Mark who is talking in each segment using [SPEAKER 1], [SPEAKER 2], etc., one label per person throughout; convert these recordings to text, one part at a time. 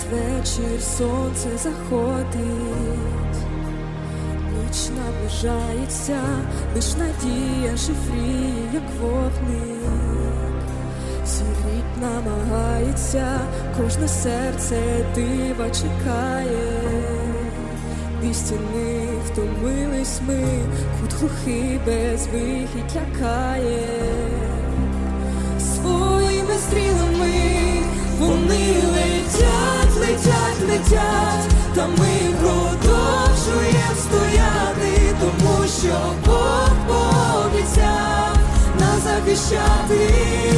[SPEAKER 1] надвечір сонце заходить, ніч наближається, лиш надія шифріє, як вогник. Зігріть намагається, кожне серце дива чекає. Дві стіни втомились ми, кут глухий безвихідь лякає. Своїми стрілами вони летять, летять, летять, та ми продовжуємо стояти, тому що Бог пообіцяв нас захищати.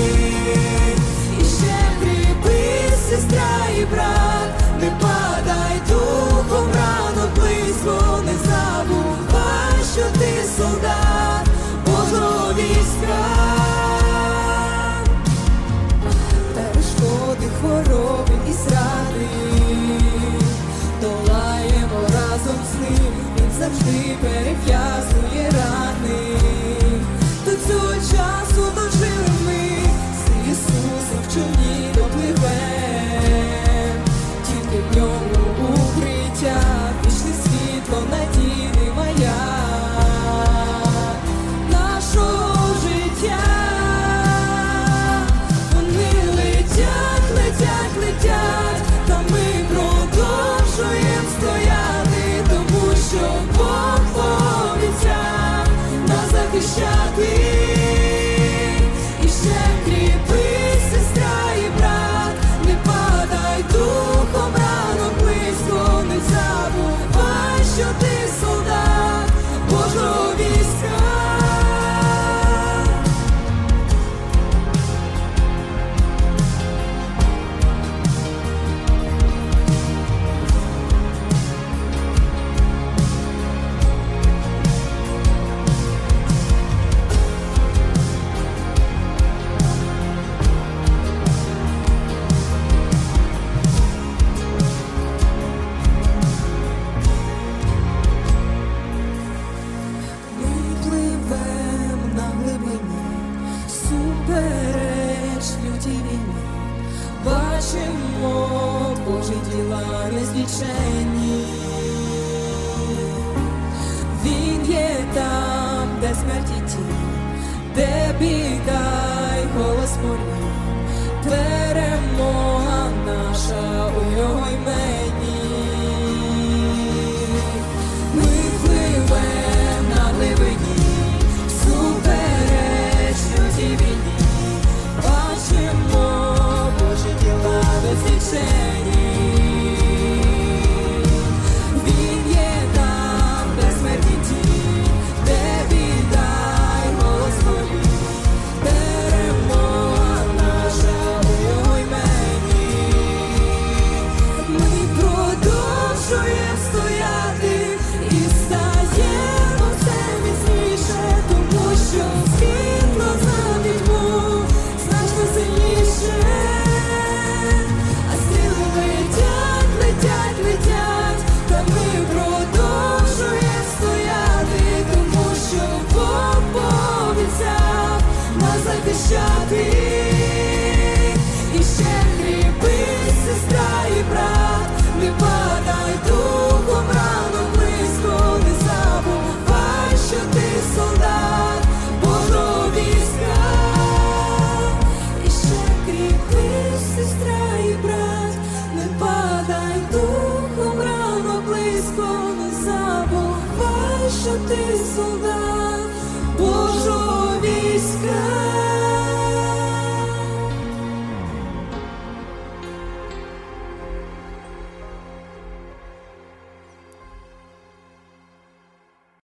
[SPEAKER 1] І ще кріпись, сестра і брат, не падай духом рано близько, не забувай, що ти солдат Божого війська. Перешкоди, хвороби і зради долаємо разом з ним, він завжди перев'язує рани. До цього часу дожили ми, з Ісусом в човні допливем, тільки в ньому укриття, вічне світло, надійний маяк нашого життя. Вони летять, летять, летять, та ми продовжуємо стояти, тому що Бог пообіцяв нас захищати. І ще кріпись, сестра і брат, не падай духом рано близько, не забувай, що ти солдат Божого війська. Бачимо Божі діла незліченні.